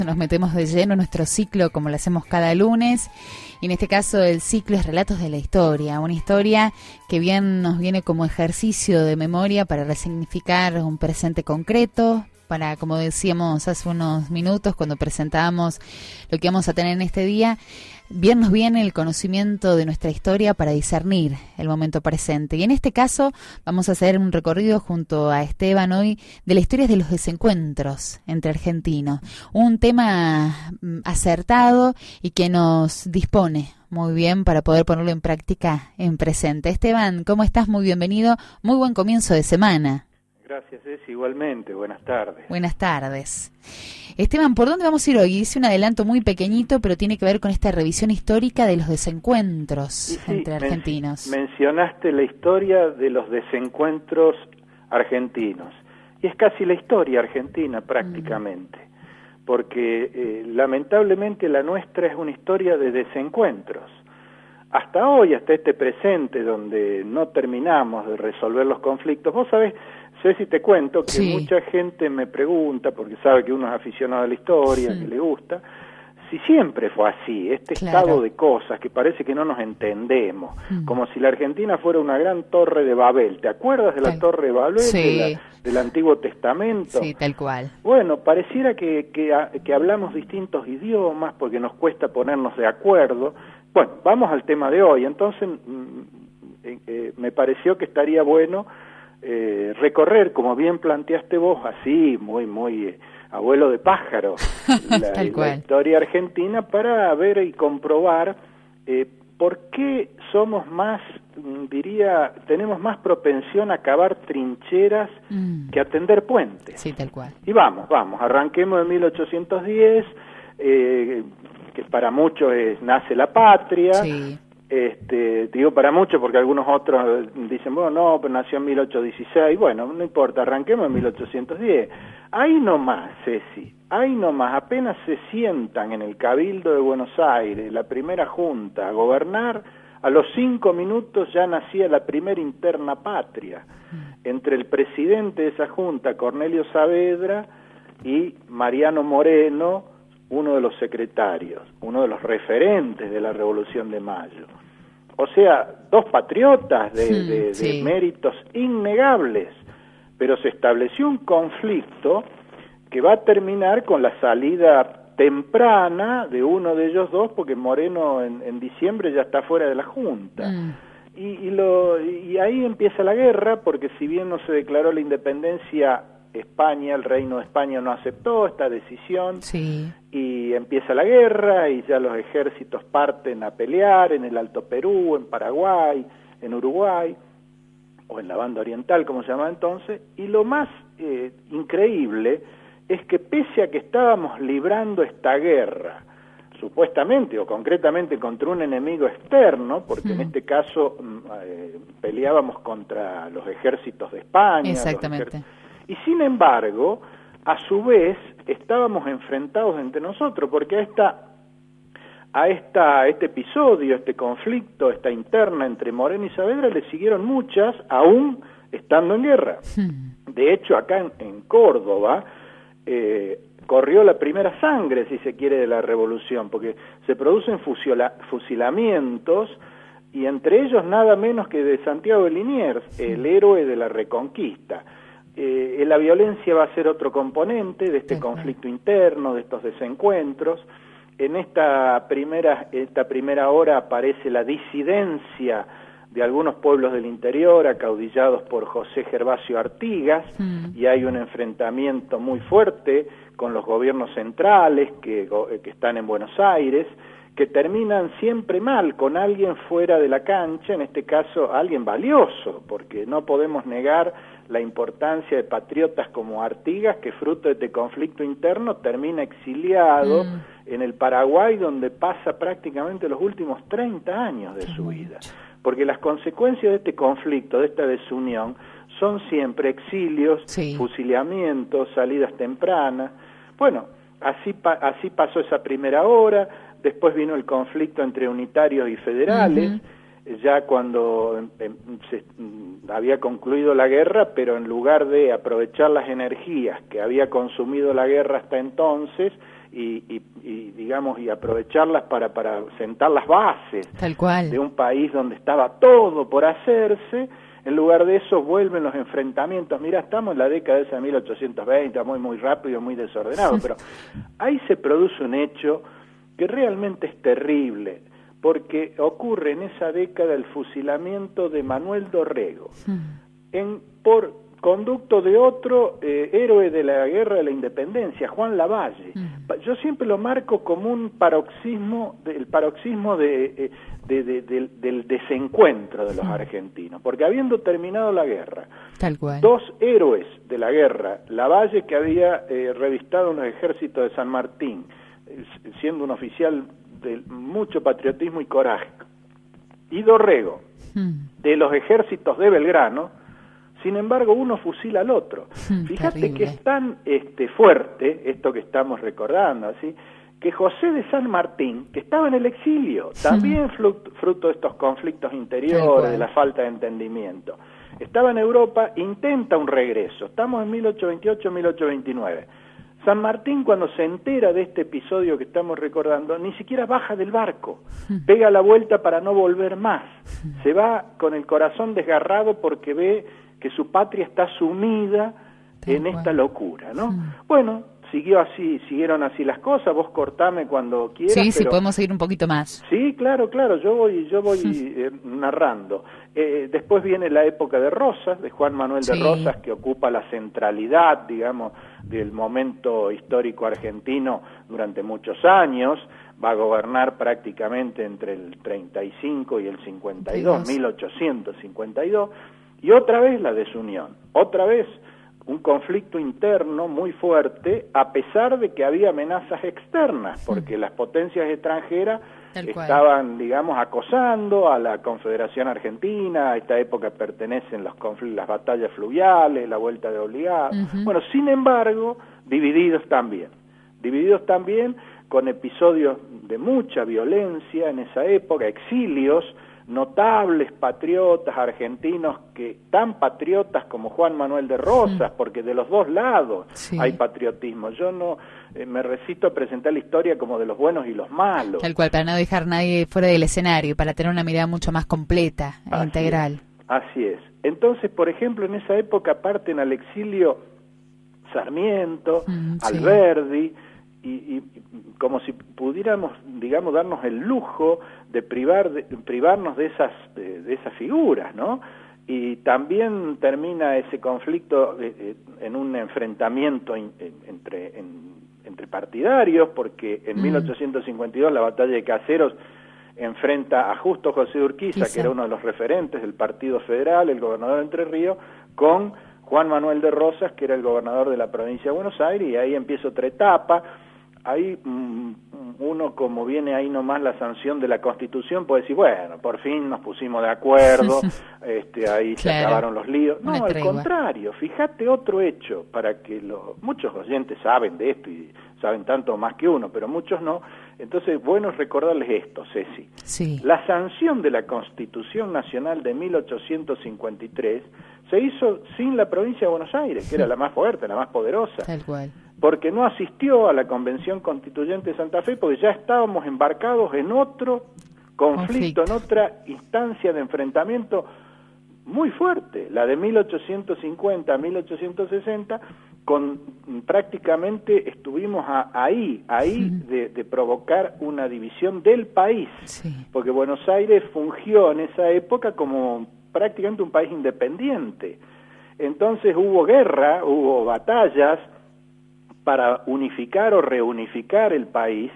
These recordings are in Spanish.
Nos metemos de lleno en nuestro ciclo como lo hacemos cada lunes, y en este caso el ciclo es Relatos de la Historia, una historia que bien nos viene como ejercicio de memoria para resignificar un presente concreto, para, como decíamos hace unos minutos cuando presentábamos lo que vamos a tener en este día, bien nos viene el conocimiento de nuestra historia para discernir el momento presente. Y en este caso vamos a hacer un recorrido junto a Esteban hoy de las historias de los desencuentros entre argentinos. Un tema acertado y que nos dispone muy bien para poder ponerlo en práctica en presente. Esteban, ¿cómo estás? Muy bienvenido. Muy buen comienzo de semana. Gracias, igualmente. Buenas tardes. Buenas tardes. Esteban, ¿por dónde vamos a ir hoy? Hice un adelanto muy pequeñito, pero tiene que ver con esta revisión histórica de los desencuentros entre argentinos. Mencionaste la historia de los desencuentros argentinos. Y es casi la historia argentina prácticamente, porque lamentablemente la nuestra es una historia de desencuentros. Hasta hoy, hasta este presente, donde no terminamos de resolver los conflictos. Vos sabés, Ceci, te cuento que mucha gente me pregunta, porque sabe que uno es aficionado a la historia, que le gusta, si siempre fue así, estado de cosas que parece que no nos entendemos, como si la Argentina fuera una gran torre de Babel. ¿Te acuerdas de la torre de Babel, del Antiguo Testamento? Sí, tal cual. Bueno, pareciera que hablamos distintos idiomas porque nos cuesta ponernos de acuerdo. Bueno, vamos al tema de hoy. Entonces, me pareció que estaría bueno recorrer, como bien planteaste vos, así, muy abuelo de pájaro, la historia argentina, para ver y comprobar por qué somos más, tenemos más propensión a cavar trincheras que a tender puentes. Sí, tal cual. Y vamos, arranquemos en 1810, que para muchos nace la patria. Sí. Digo para muchos porque algunos otros dicen, bueno, no, pero nació en 1816. Bueno, no importa, arranquemos en 1810. Ahí nomás, Ceci, apenas se sientan en el Cabildo de Buenos Aires, la primera junta, a gobernar, a los 5 minutos ya nacía la primera interna patria, entre el presidente de esa junta, Cornelio Saavedra, y Mariano Moreno, uno de los secretarios, uno de los referentes de la Revolución de Mayo. O sea, dos patriotas de méritos innegables, pero se estableció un conflicto que va a terminar con la salida temprana de uno de ellos dos, porque Moreno en diciembre ya está fuera de la Junta. Y ahí empieza la guerra, porque si bien no se declaró la independencia, España, el Reino de España no aceptó esta decisión, y empieza la guerra y ya los ejércitos parten a pelear en el Alto Perú, en Paraguay, en Uruguay, o en la banda oriental, como se llamaba entonces, y lo más increíble es que pese a que estábamos librando esta guerra, supuestamente o concretamente contra un enemigo externo, porque en este caso peleábamos contra los ejércitos de España, exactamente. Y sin embargo, a su vez, estábamos enfrentados entre nosotros, porque a este episodio, este conflicto, esta interna entre Moreno y Saavedra, le siguieron muchas, aún estando en guerra. De hecho, acá en Córdoba, corrió la primera sangre, si se quiere, de la revolución, porque se producen fusilamientos, y entre ellos nada menos que de Santiago de Liniers, el héroe de la Reconquista. La violencia va a ser otro componente de este conflicto interno, de estos desencuentros. En esta primera hora aparece la disidencia de algunos pueblos del interior, acaudillados por José Gervasio Artigas, y hay un enfrentamiento muy fuerte con los gobiernos centrales que están en Buenos Aires, que terminan siempre mal, con alguien fuera de la cancha, en este caso alguien valioso, porque no podemos negar la importancia de patriotas como Artigas, que fruto de este conflicto interno termina exiliado en el Paraguay, donde pasa prácticamente los últimos 30 años de su vida. Porque las consecuencias de este conflicto, de esta desunión, son siempre exilios, fusilamientos, salidas tempranas. Bueno, así pasó esa primera hora. Después vino el conflicto entre unitarios y federales, ya cuando se había concluido la guerra, pero en lugar de aprovechar las energías que había consumido la guerra hasta entonces digamos, y aprovecharlas para sentar las bases Tal cual. de un país donde estaba todo por hacerse. En lugar de eso vuelven los enfrentamientos. Mira, estamos en la década esa de 1820, muy rápido, muy desordenado, pero ahí se produce un hecho que realmente es terrible, porque ocurre en esa década el fusilamiento de Manuel Dorrego, por conducto de otro héroe de la Guerra de la Independencia, Juan Lavalle. Yo siempre lo marco como un paroxismo, del desencuentro de los argentinos, porque habiendo terminado la guerra, Tal cual. dos héroes de la guerra, Lavalle, que había revistado en los ejércitos de San Martín, siendo un oficial de mucho patriotismo y coraje, y Dorrego, de los ejércitos de Belgrano. Sin embargo, uno fusila al otro. Fíjate Terrible. que es tan fuerte esto que estamos recordando, ¿sí?, que José de San Martín, que estaba en el exilio, también fruto de estos conflictos interiores, de la falta de entendimiento, estaba en Europa, intenta un regreso. Estamos en 1828-1829. San Martín, cuando se entera de este episodio que estamos recordando, ni siquiera baja del barco, pega la vuelta para no volver más. Se va con el corazón desgarrado porque ve que su patria está sumida en esta locura, ¿no? Bueno, siguieron así las cosas. Vos cortame cuando quieras. Sí, pero... sí, podemos seguir un poquito más. Sí, claro, yo voy narrando. Después viene la época de Rosas, de Juan Manuel de Rosas, que ocupa la centralidad, digamos, del momento histórico argentino durante muchos años. Va a gobernar prácticamente entre el 35 y el 52, 1852. Y otra vez la desunión, otra vez un conflicto interno muy fuerte, a pesar de que había amenazas externas, porque las potencias extranjeras estaban, digamos, acosando a la Confederación Argentina. A esta época pertenecen las batallas fluviales, la vuelta de Obligado. Bueno, sin embargo, divididos también con episodios de mucha violencia en esa época, exilios, notables patriotas argentinos, que tan patriotas como Juan Manuel de Rosas, porque de los dos lados hay patriotismo. Yo no me resisto a presentar la historia como de los buenos y los malos. Tal cual, para no dejar nadie fuera del escenario, para tener una mirada mucho más completa e integral. Así es. Entonces, por ejemplo, en esa época parten al exilio Sarmiento, Alberdi, y como si pudiéramos, digamos, darnos el lujo de privarnos de esas figuras, ¿no? Y también termina ese conflicto en un enfrentamiento entre partidarios, porque en 1852 la batalla de Caseros enfrenta a Justo José de Urquiza, que era uno de los referentes del Partido Federal, el gobernador de Entre Ríos, con Juan Manuel de Rosas, que era el gobernador de la provincia de Buenos Aires, y ahí empieza otra etapa. Ahí uno, como viene ahí nomás la sanción de la Constitución, puede decir, bueno, por fin nos pusimos de acuerdo, ahí se acabaron los líos. No, al contrario, fíjate otro hecho, para que muchos oyentes saben de esto y saben tanto más que uno, pero muchos no. Entonces, bueno es recordarles esto, Ceci. La sanción de la Constitución Nacional de 1853 se hizo sin la provincia de Buenos Aires, que era la más fuerte, la más poderosa. Tal cual. Porque no asistió a la Convención Constituyente de Santa Fe, porque ya estábamos embarcados en otro conflicto, en otra instancia de enfrentamiento muy fuerte, la de 1850 a 1860, prácticamente estuvimos ahí de provocar una división del país, porque Buenos Aires fungió en esa época como prácticamente un país independiente. Entonces hubo guerra, hubo batallas para unificar o reunificar el país.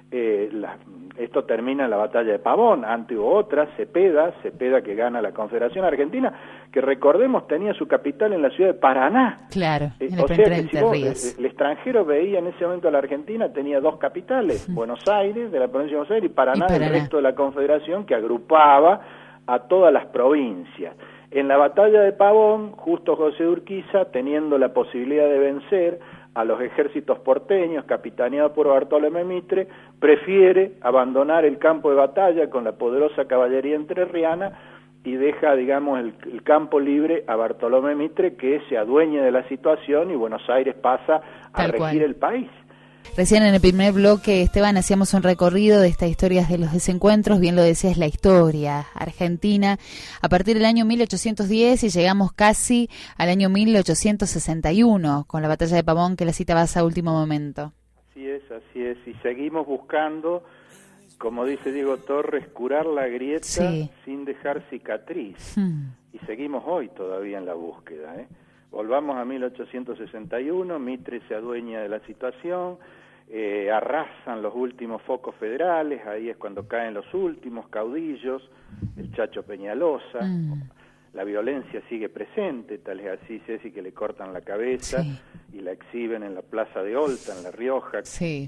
Esto termina en la batalla de Pavón. Antes hubo otra, Cepeda que gana la Confederación Argentina, que recordemos tenía su capital en la ciudad de Paraná. Claro, en o sea que si el extranjero veía en ese momento a la Argentina, tenía dos capitales, Buenos Aires, de la provincia de Buenos Aires, y Paraná, del resto de la Confederación, que agrupaba a todas las provincias. En la batalla de Pavón, Justo José de Urquiza, teniendo la posibilidad de vencer a los ejércitos porteños, capitaneados por Bartolomé Mitre, prefiere abandonar el campo de batalla con la poderosa caballería entrerriana y deja, digamos, el campo libre a Bartolomé Mitre, que se adueña de la situación, y Buenos Aires pasa a regir el país. Recién en el primer bloque, Esteban, hacíamos un recorrido de estas historias de los desencuentros, bien lo decías, la historia argentina, a partir del año 1810 y llegamos casi al año 1861, con la batalla de Pavón que la citabas a último momento. Así es, y seguimos buscando, como dice Diego Torres, curar la grieta sin dejar cicatriz, y seguimos hoy todavía en la búsqueda, Volvamos a 1861, Mitre se adueña de la situación, arrasan los últimos focos federales, ahí es cuando caen los últimos caudillos, el Chacho Peñalosa, la violencia sigue presente, tal es así, Ceci, que le cortan la cabeza y la exhiben en la Plaza de Olta, en La Rioja,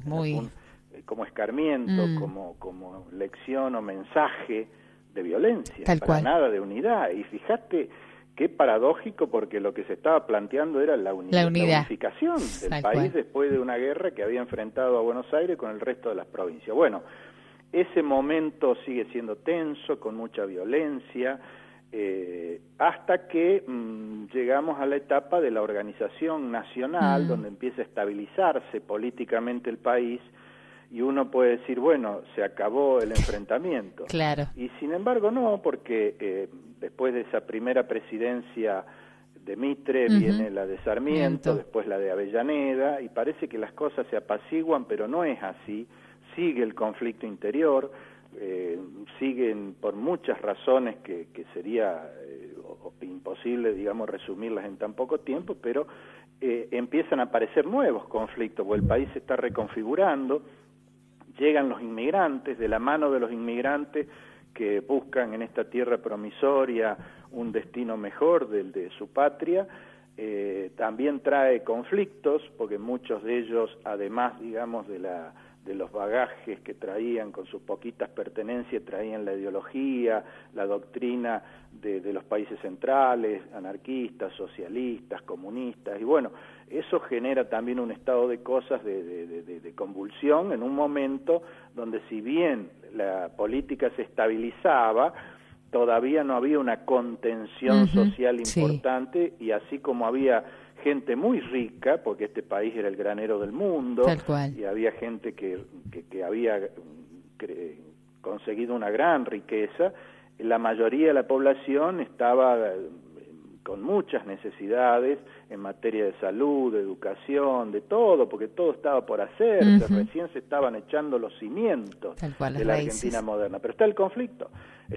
como escarmiento, como lección o mensaje de violencia, para nada de unidad. Y fíjate qué paradójico, porque lo que se estaba planteando era la unificación del país después de una guerra que había enfrentado a Buenos Aires con el resto de las provincias. Bueno, ese momento sigue siendo tenso, con mucha violencia, hasta que llegamos a la etapa de la organización nacional, donde empieza a estabilizarse políticamente el país, y uno puede decir, bueno, se acabó el enfrentamiento. Claro. Y sin embargo no, porque después de esa primera presidencia de Mitre viene la de Sarmiento, después la de Avellaneda, y parece que las cosas se apaciguan, pero no es así. Sigue el conflicto interior, siguen por muchas razones que sería imposible, digamos, resumirlas en tan poco tiempo, pero empiezan a aparecer nuevos conflictos, porque el país se está reconfigurando. Llegan los inmigrantes, de la mano de los inmigrantes que buscan en esta tierra promisoria un destino mejor del de su patria, también trae conflictos, porque muchos de ellos, además, digamos, de los bagajes que traían con sus poquitas pertenencias, traían la ideología, la doctrina de los países centrales, anarquistas, socialistas, comunistas, y bueno, eso genera también un estado de cosas de convulsión en un momento donde, si bien la política se estabilizaba, todavía no había una contención social importante, y así como había gente muy rica, porque este país era el granero del mundo, y había gente que había conseguido una gran riqueza, la mayoría de la población estaba con muchas necesidades en materia de salud, de educación, de todo, porque todo estaba por hacerse, recién se estaban echando los cimientos de la Argentina moderna. Pero está el conflicto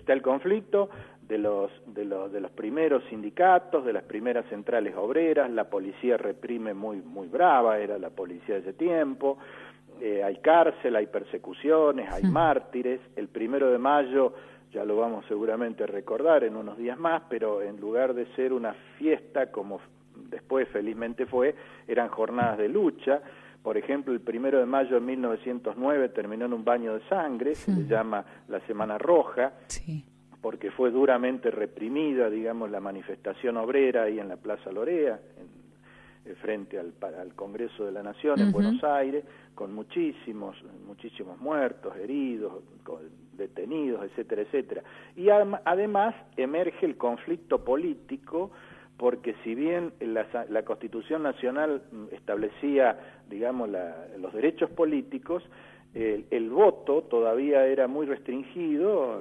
de los primeros sindicatos, de las primeras centrales obreras, la policía reprime muy brava, era la policía de ese tiempo, hay cárcel, hay persecuciones, hay mártires. El 1 de mayo, ya lo vamos seguramente a recordar en unos días más, pero en lugar de ser una fiesta como después felizmente fue, eran jornadas de lucha. Por ejemplo, el 1 de mayo de 1909 terminó en un baño de sangre, se le llama la Semana Roja, porque fue duramente reprimida, digamos, la manifestación obrera ahí en la Plaza Lorea, frente al Congreso de la Nación en Buenos Aires, con muchísimos muertos, heridos, detenidos, etcétera, etcétera. Y además emerge el conflicto político, porque si bien la Constitución Nacional establecía, digamos, los derechos políticos, el voto todavía era muy restringido,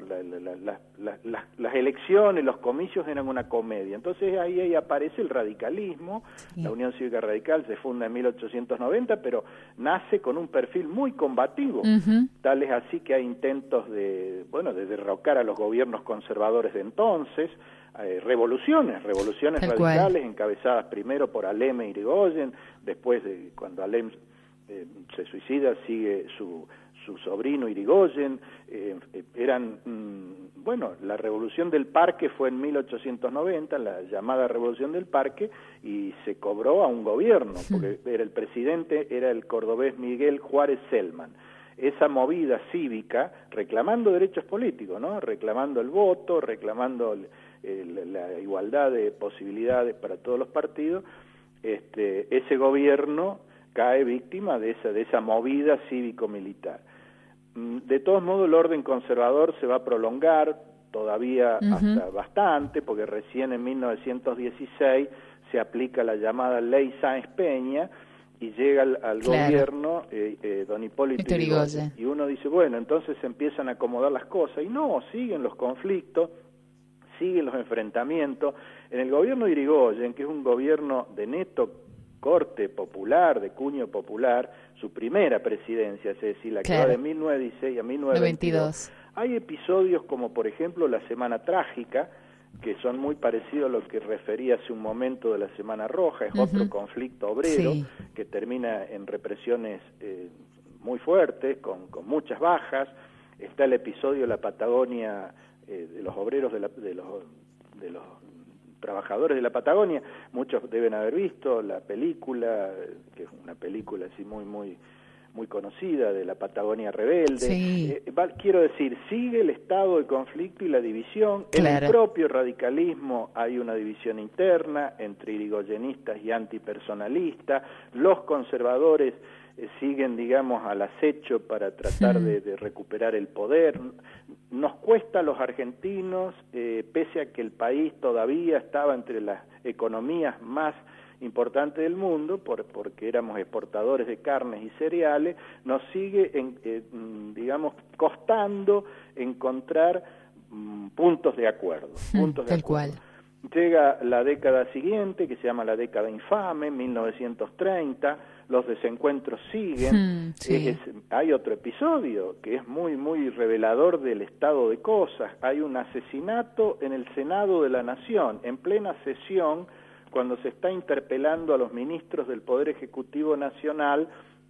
las elecciones, los comicios eran una comedia. Entonces ahí aparece el radicalismo, la Unión Cívica Radical se funda en 1890, pero nace con un perfil muy combativo, tal es así que hay intentos de derrocar a los gobiernos conservadores de entonces, revoluciones radicales encabezadas primero por Alem e Irigoyen, después cuando Alem se suicida, sigue su sobrino Irigoyen, la Revolución del Parque fue en 1890, la llamada Revolución del Parque, y se cobró a un gobierno, porque el presidente era el cordobés Miguel Juárez Celman. Esa movida cívica, reclamando derechos políticos, ¿no? Reclamando el voto, reclamando la igualdad de posibilidades para todos los partidos, ese gobierno cae víctima de esa movida cívico-militar. De todos modos, el orden conservador se va a prolongar todavía hasta bastante, porque recién en 1916 se aplica la llamada Ley Sáenz Peña, y llega al gobierno don Hipólito Yrigoyen. Y uno dice, bueno, entonces se empiezan a acomodar las cosas, y no, siguen los conflictos, siguen los enfrentamientos. En el gobierno de Yrigoyen, que es un gobierno de neto corte popular, de cuño popular, su primera presidencia, es decir, la que va de 1916 a 1922, hay episodios como, por ejemplo, la Semana Trágica, que son muy parecidos a lo que refería hace un momento de la Semana Roja, es otro conflicto obrero que termina en represiones muy fuertes, con muchas bajas. Está el episodio de la Patagonia, de los obreros, de los trabajadores de la Patagonia. Muchos deben haber visto la película, que es una película así muy conocida, de la Patagonia Rebelde. Quiero decir, sigue el estado de conflicto y la división. En el propio radicalismo hay una división interna entre irigoyenistas y antipersonalistas. Los conservadores siguen, digamos, al acecho para tratar de recuperar el poder. Nos cuesta a los argentinos, pese a que el país todavía estaba entre las economías más importante del mundo, porque éramos exportadores de carnes y cereales, nos sigue, digamos, costando encontrar puntos de acuerdo. Tal cual. Llega la década siguiente, que se llama la década infame, 1930, los desencuentros siguen. Hay otro episodio que es muy revelador del estado de cosas. Hay un asesinato en el Senado de la Nación, en plena sesión, cuando se está interpelando a los ministros del Poder Ejecutivo Nacional,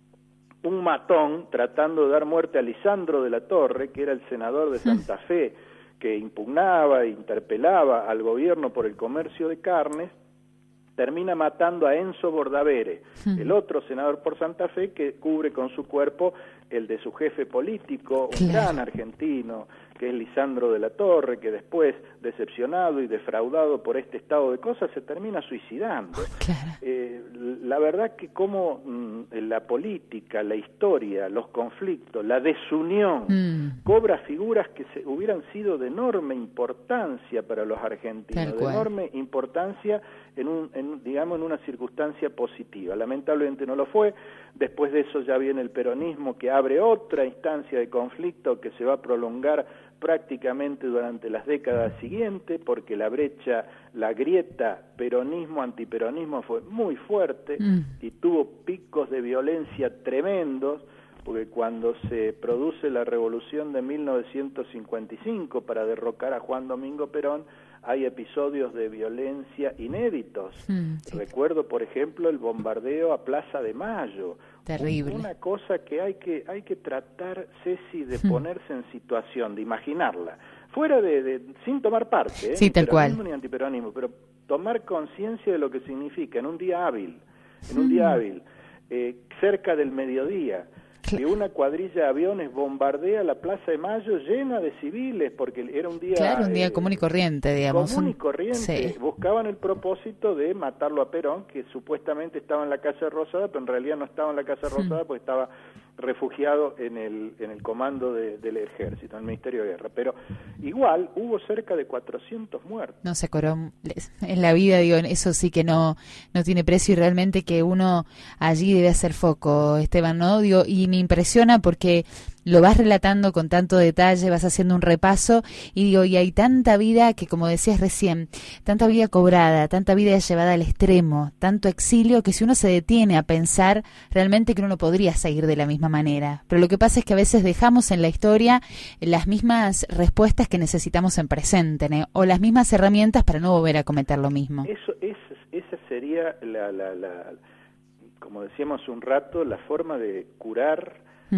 un matón tratando de dar muerte a Lisandro de la Torre, que era el senador de Santa Fe, que impugnaba e interpelaba al gobierno por el comercio de carnes, termina matando a Enzo Bordavere, el otro senador por Santa Fe, que cubre con su cuerpo el de su jefe político, un gran argentino, que es Lisandro de la Torre, que después, decepcionado y defraudado por este estado de cosas, se termina suicidando. La verdad que como la política, la historia, los conflictos, la desunión, cobra figuras que hubieran sido de enorme importancia para los argentinos, de enorme importancia en una circunstancia positiva. Lamentablemente no lo fue. Después de eso ya viene el peronismo, que abre otra instancia de conflicto que se va a prolongar prácticamente durante las décadas siguientes, porque la brecha, la grieta peronismo-antiperonismo fue muy fuerte y tuvo picos de violencia tremendos, porque cuando se produce la revolución de 1955 para derrocar a Juan Domingo Perón, hay episodios de violencia inéditos. Recuerdo, por ejemplo, el bombardeo a Plaza de Mayo. Terrible. Una cosa que hay que tratar, Ceci, de ponerse en situación, de imaginarla, fuera sin tomar parte, ni peronismo ni antiperonismo, pero tomar conciencia de lo que significa en un día hábil, cerca del mediodía, que una cuadrilla de aviones bombardea la Plaza de Mayo llena de civiles, porque era un día... un día común y corriente, digamos. Común y corriente. Buscaban el propósito de matarlo a Perón, que supuestamente estaba en la Casa Rosada, pero en realidad no estaba en la Casa Rosada porque estaba refugiado en el comando del ejército, en el Ministerio de Guerra. Pero igual hubo cerca de 400 muertos. No sé, Corón, en la vida, digo, eso sí que no tiene precio, y realmente que uno allí debe hacer foco, Esteban, ¿no? Digo, y me impresiona porque lo vas relatando con tanto detalle, vas haciendo un repaso, y digo, y hay tanta vida que, como decías recién, tanta vida cobrada, tanta vida llevada al extremo, tanto exilio, que si uno se detiene a pensar, realmente que uno no podría seguir de la misma manera. Pero lo que pasa es que a veces dejamos en la historia las mismas respuestas que necesitamos en presente, ¿no? O las mismas herramientas para no volver a cometer lo mismo. Esa sería como decíamos hace un rato, la forma de curar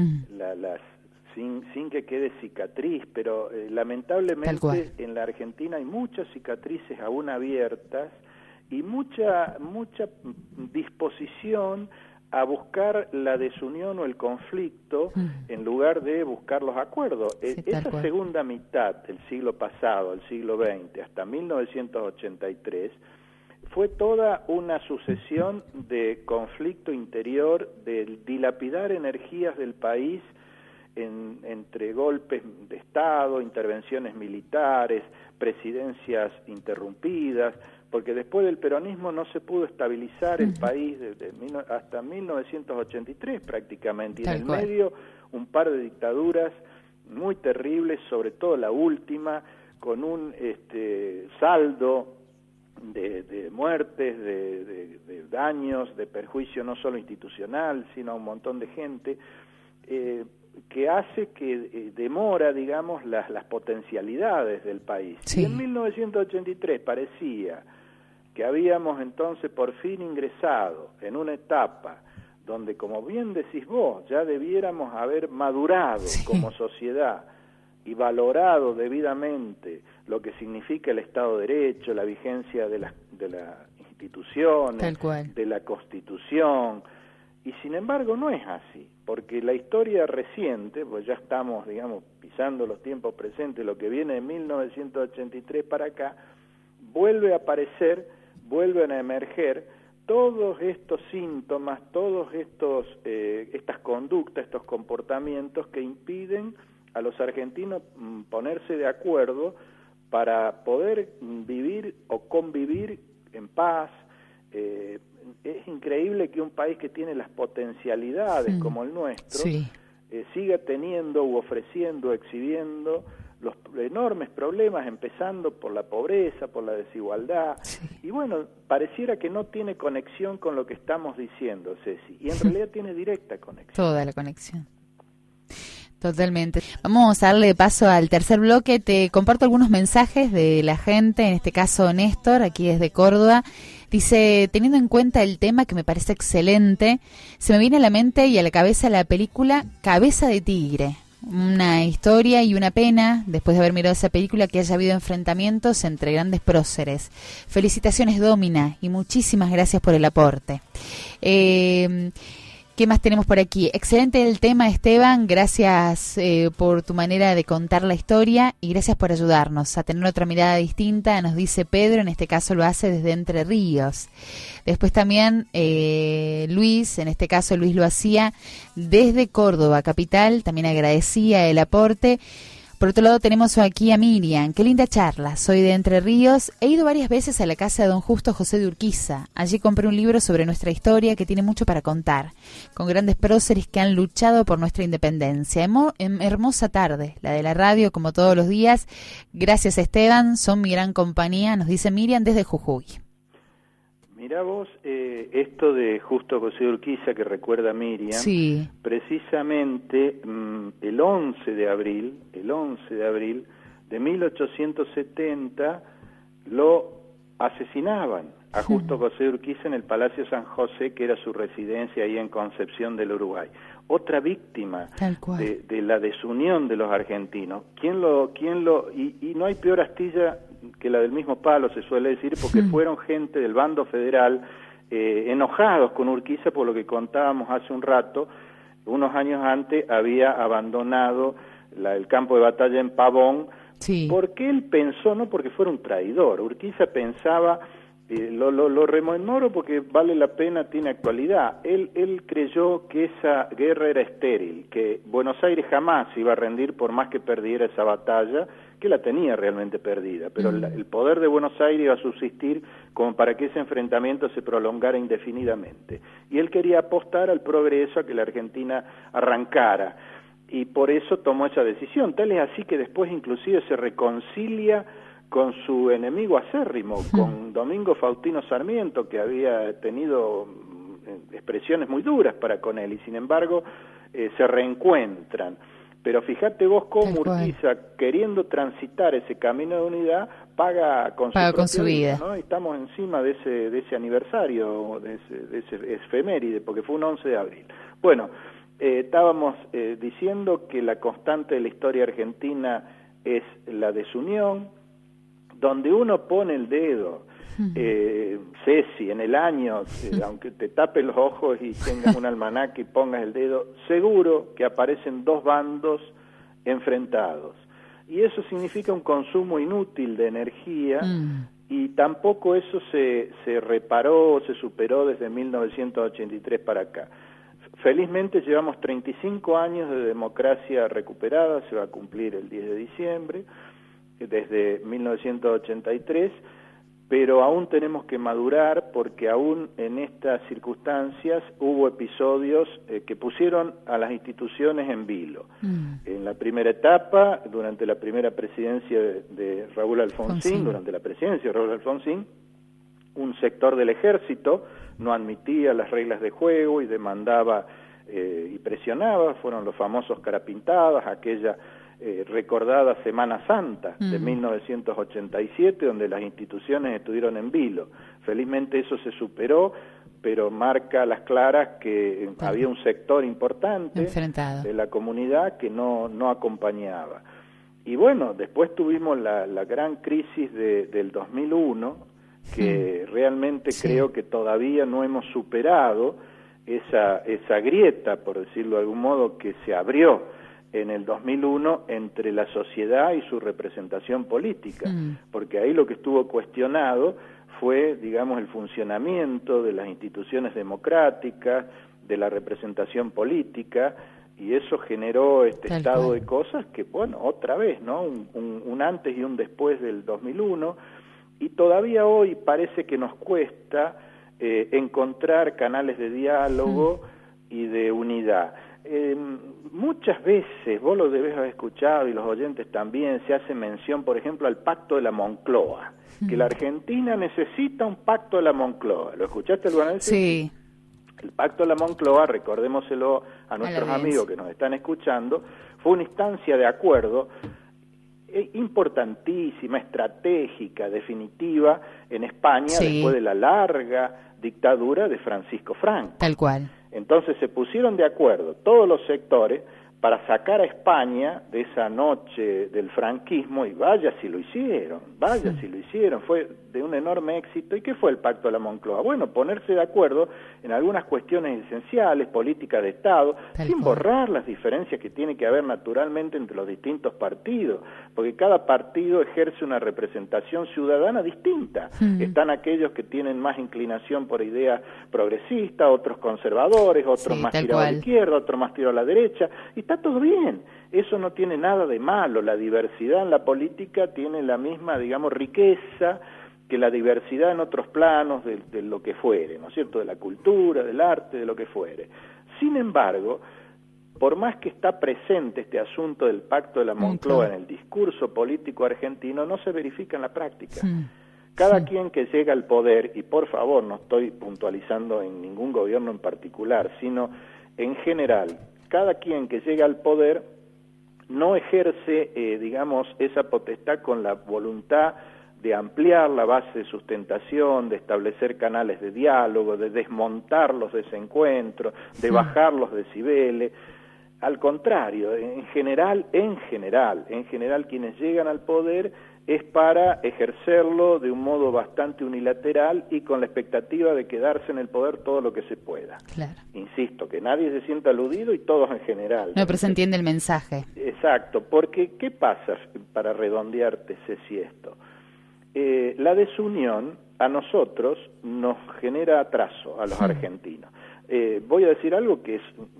sin que quede cicatriz, pero lamentablemente en la Argentina hay muchas cicatrices aún abiertas y mucha disposición a buscar la desunión o el conflicto en lugar de buscar los acuerdos. Esa segunda mitad del siglo pasado, el siglo XX, hasta 1983, fue toda una sucesión de conflicto interior, de dilapidar energías del país entre golpes de Estado, intervenciones militares, presidencias interrumpidas, porque después del peronismo no se pudo estabilizar el país hasta 1983 prácticamente, y en el medio un par de dictaduras muy terribles, sobre todo la última, con un saldo de muertes, de daños, de perjuicio no solo institucional, sino a un montón de gente, que hace que demora, digamos, las potencialidades del país. Sí. Y en 1983 parecía que habíamos entonces por fin ingresado en una etapa donde, como bien decís vos, ya debiéramos haber madurado como sociedad y valorado debidamente lo que significa el Estado de Derecho, la vigencia de las instituciones, de la Constitución, y sin embargo no es así, porque la historia reciente, pues ya estamos, digamos, pisando los tiempos presentes, lo que viene de 1983 para acá, vuelve a aparecer, vuelven a emerger todos estos síntomas, todos estas conductas, estos comportamientos que impiden a los argentinos ponerse de acuerdo para poder vivir o convivir en paz. Es increíble que un país que tiene las potencialidades como el nuestro siga teniendo u ofreciendo, exhibiendo los enormes problemas, empezando por la pobreza, por la desigualdad, y bueno, pareciera que no tiene conexión con lo que estamos diciendo, Ceci, y en realidad tiene directa conexión. Toda la conexión. Totalmente. Vamos a darle paso al tercer bloque. Te comparto algunos mensajes de la gente, en este caso Néstor, aquí desde Córdoba. Dice, teniendo en cuenta el tema que me parece excelente, se me viene a la mente y a la cabeza la película Cabeza de Tigre. Una historia y una pena, después de haber mirado esa película, que haya habido enfrentamientos entre grandes próceres. Felicitaciones, Domina, y muchísimas gracias por el aporte. ¿Qué más tenemos por aquí? Excelente el tema, Esteban. Gracias por tu manera de contar la historia y gracias por ayudarnos a tener otra mirada distinta, nos dice Pedro, en este caso lo hace desde Entre Ríos. Después también Luis, en este caso Luis lo hacía desde Córdoba, capital, también agradecía el aporte. Por otro lado tenemos aquí a Miriam, qué linda charla, soy de Entre Ríos, he ido varias veces a la casa de don Justo José de Urquiza, allí compré un libro sobre nuestra historia que tiene mucho para contar, con grandes próceres que han luchado por nuestra independencia. Hermosa tarde, la de la radio como todos los días, gracias Esteban, son mi gran compañía, nos dice Miriam desde Jujuy. Mirá vos, esto de Justo José de Urquiza que recuerda a Miriam, precisamente el 11 de abril de 1870 lo asesinaban a Justo José de Urquiza en el Palacio San José, que era su residencia ahí en Concepción del Uruguay. Otra víctima de la desunión de los argentinos. Y no hay peor astilla que la del mismo palo, se suele decir, porque fueron gente del bando federal enojados con Urquiza por lo que contábamos hace un rato. Unos años antes había abandonado el campo de batalla en Pavón, porque él pensó, no porque fuera un traidor, Urquiza pensaba, lo rememoro porque vale la pena, tiene actualidad, él creyó que esa guerra era estéril, que Buenos Aires jamás iba a rendir por más que perdiera esa batalla, que la tenía realmente perdida, pero el poder de Buenos Aires iba a subsistir como para que ese enfrentamiento se prolongara indefinidamente. Y él quería apostar al progreso, a que la Argentina arrancara, y por eso tomó esa decisión. Tal es así que después inclusive se reconcilia con su enemigo acérrimo, con Domingo Faustino Sarmiento, que había tenido expresiones muy duras para con él, y sin embargo se reencuentran. Pero fíjate vos cómo Urquiza, queriendo transitar ese camino de unidad, paga con su vida, ¿no? Y estamos encima de ese aniversario, de ese efeméride, porque fue un 11 de abril. Bueno, estábamos diciendo que la constante de la historia argentina es la desunión, donde uno pone el dedo, Ceci, en el año, aunque te tapes los ojos y tengas un almanaque y pongas el dedo, seguro que aparecen dos bandos enfrentados. Y eso significa un consumo inútil de energía, y tampoco eso se reparó, se superó desde 1983 para acá. Felizmente llevamos 35 años de democracia recuperada, se va a cumplir el 10 de diciembre, desde 1983, pero aún tenemos que madurar porque aún en estas circunstancias hubo episodios que pusieron a las instituciones en vilo. En la primera etapa, durante la primera presidencia de Raúl Alfonsín, un sector del ejército no admitía las reglas de juego y demandaba y presionaba, fueron los famosos carapintadas, aquella recordada Semana Santa de 1987, donde las instituciones estuvieron en vilo. Felizmente eso se superó, pero marca a las claras que había un sector importante de la comunidad que no acompañaba. Y bueno, después tuvimos la gran crisis del 2001, que realmente creo que todavía no hemos superado esa grieta, por decirlo de algún modo, que se abrió en el 2001 entre la sociedad y su representación política, porque ahí lo que estuvo cuestionado fue, digamos, el funcionamiento de las instituciones democráticas, de la representación política, y eso generó este estado de cosas que, bueno, otra vez, ¿no? Un antes y un después del 2001, y todavía hoy parece que nos cuesta encontrar canales de diálogo y de unidad. Muchas veces, vos lo debes haber escuchado y los oyentes también, se hace mención, por ejemplo, al Pacto de la Moncloa, que la Argentina necesita un Pacto de la Moncloa. ¿Lo escuchaste alguna vez? Sí. El Pacto de la Moncloa, recordémoselo a nuestros amigos que nos están escuchando, fue una instancia de acuerdo importantísima, estratégica, definitiva en España después de la larga dictadura de Francisco Franco. Tal cual. Entonces se pusieron de acuerdo todos los sectores para sacar a España de esa noche del franquismo, y vaya si lo hicieron, fue de un enorme éxito. ¿Y qué fue el Pacto de la Moncloa? Bueno, ponerse de acuerdo en algunas cuestiones esenciales, políticas de Estado, sin borrar las diferencias que tiene que haber naturalmente entre los distintos partidos, porque cada partido ejerce una representación ciudadana distinta. Están aquellos que tienen más inclinación por ideas progresistas, otros conservadores, otros más tirados a la izquierda, otros más tirados a la derecha, y está todo bien, eso no tiene nada de malo. La diversidad en la política tiene la misma, digamos, riqueza que la diversidad en otros planos de lo que fuere, ¿no es cierto?, de la cultura, del arte, de lo que fuere. Sin embargo, por más que está presente este asunto del Pacto de la Moncloa en el discurso político argentino, no se verifica en la práctica. Cada quien que llega al poder, y por favor no estoy puntualizando en ningún gobierno en particular, sino en general, cada quien que llega al poder no ejerce, digamos, esa potestad con la voluntad de ampliar la base de sustentación, de establecer canales de diálogo, de desmontar los desencuentros, de bajar los decibeles. Al contrario, en general, quienes llegan al poder es para ejercerlo de un modo bastante unilateral y con la expectativa de quedarse en el poder todo lo que se pueda. Claro. Insisto, que nadie se sienta aludido y todos en general. No, pero se entiende el mensaje. Exacto, porque ¿qué pasa, para redondearte, Ceci, esto? La desunión a nosotros nos genera atraso, a los argentinos. Voy a decir algo que es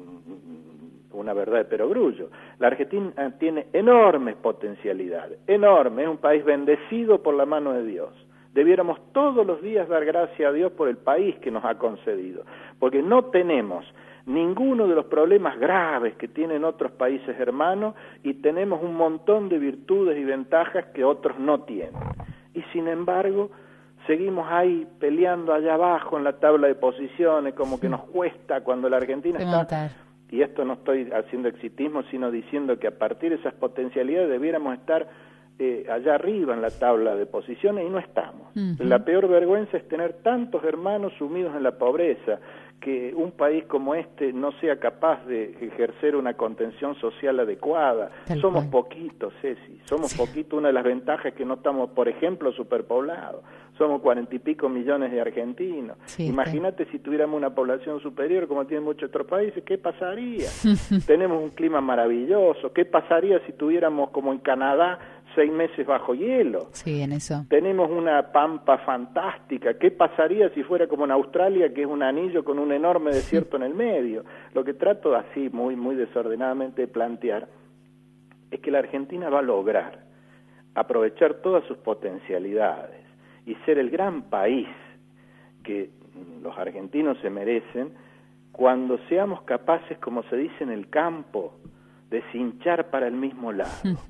una verdad de perogrullo. La Argentina tiene enormes potencialidades, enorme, es un país bendecido por la mano de Dios. Debiéramos todos los días dar gracias a Dios por el país que nos ha concedido, porque no tenemos ninguno de los problemas graves que tienen otros países hermanos y tenemos un montón de virtudes y ventajas que otros no tienen. Y sin embargo, seguimos ahí peleando allá abajo en la tabla de posiciones, como que nos cuesta cuando la Argentina está... Y esto no estoy haciendo exitismo, sino diciendo que a partir de esas potencialidades debiéramos estar allá arriba en la tabla de posiciones y no estamos. La peor vergüenza es tener tantos hermanos sumidos en la pobreza, que un país como este no sea capaz de ejercer una contención social adecuada. Somos poquitos, Ceci, somos poquitos. Una de las ventajas es que no estamos, por ejemplo, superpoblados. Somos 40 y pico millones de argentinos. Imagínate si tuviéramos una población superior, como tienen muchos otros países, ¿qué pasaría? Tenemos un clima maravilloso. ¿Qué pasaría si tuviéramos, como en Canadá, 6 meses bajo hielo? Sí, en eso. Tenemos una pampa fantástica. ¿Qué pasaría si fuera como en Australia, que es un anillo con un enorme desierto en el medio? Lo que trato así, muy desordenadamente de plantear, es que la Argentina va a lograr aprovechar todas sus potencialidades y ser el gran país que los argentinos se merecen, cuando seamos capaces, como se dice en el campo, de cinchar para el mismo lado.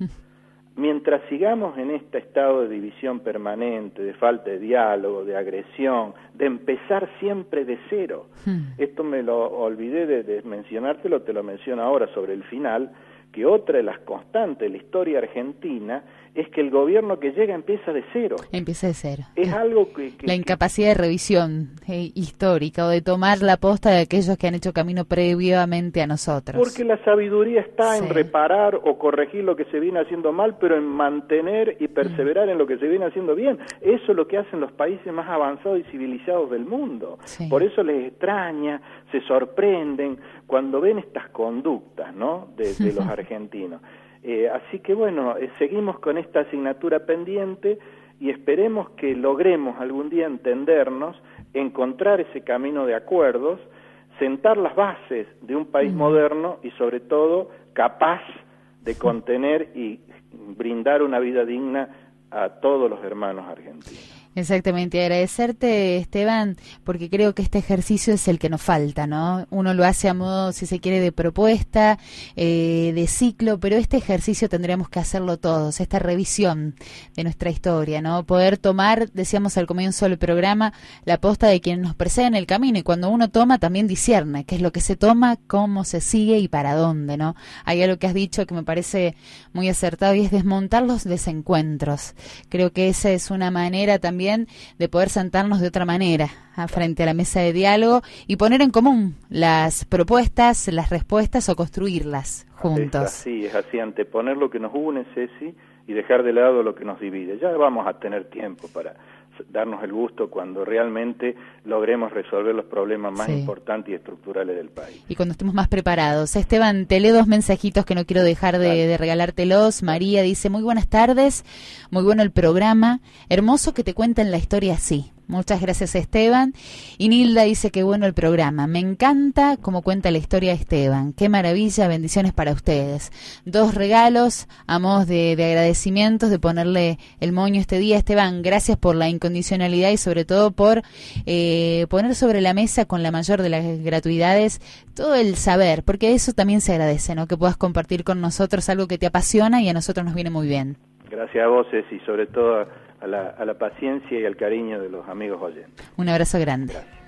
Mientras sigamos en este estado de división permanente, de falta de diálogo, de agresión, de empezar siempre de cero, esto me lo olvidé de mencionártelo, te lo menciono ahora sobre el final, que otra de las constantes de la historia argentina es que el gobierno que llega empieza de cero. Empieza de cero. Es algo que la incapacidad de revisión histórica o de tomar la posta de aquellos que han hecho camino previamente a nosotros. Porque la sabiduría está en reparar o corregir lo que se viene haciendo mal, pero en mantener y perseverar en lo que se viene haciendo bien. Eso es lo que hacen los países más avanzados y civilizados del mundo. Por eso les extraña, se sorprenden cuando ven estas conductas, ¿no?, de los argentinos. Así que bueno, seguimos con esta asignatura pendiente y esperemos que logremos algún día entendernos, encontrar ese camino de acuerdos, sentar las bases de un país moderno y sobre todo capaz de contener y brindar una vida digna a todos los hermanos argentinos. Exactamente, agradecerte, Esteban, porque creo que este ejercicio es el que nos falta, ¿no? Uno lo hace a modo, si se quiere, de propuesta, de ciclo, pero este ejercicio tendríamos que hacerlo todos, esta revisión de nuestra historia, ¿no? Poder tomar, decíamos al comienzo del programa, la posta de quienes nos preceden el camino, y cuando uno toma también discierne qué es lo que se toma, cómo se sigue y para dónde, ¿no? Hay algo que has dicho que me parece muy acertado y es desmontar los desencuentros. Creo que esa es una manera también de poder sentarnos de otra manera frente a la mesa de diálogo y poner en común las propuestas, las respuestas o construirlas juntos. Es así, anteponer lo que nos une, Ceci, y dejar de lado lo que nos divide. Ya vamos a tener tiempo para darnos el gusto cuando realmente logremos resolver los problemas más importantes y estructurales del país. Y cuando estemos más preparados. Esteban, te leo 2 mensajitos que no quiero dejar de regalártelos. María dice, muy buenas tardes, muy bueno el programa, hermoso que te cuenten la historia así. Muchas gracias, Esteban. Y Nilda dice que bueno el programa. Me encanta cómo cuenta la historia Esteban. Qué maravilla, bendiciones para ustedes. 2 regalos a modo de agradecimientos, de ponerle el moño este día. Esteban, gracias por la incondicionalidad y sobre todo por poner sobre la mesa con la mayor de las gratuidades todo el saber, porque eso también se agradece, ¿no? Que puedas compartir con nosotros algo que te apasiona y a nosotros nos viene muy bien. Gracias a vos, y sobre todo a la paciencia y al cariño de los amigos oyentes. Un abrazo grande. Gracias.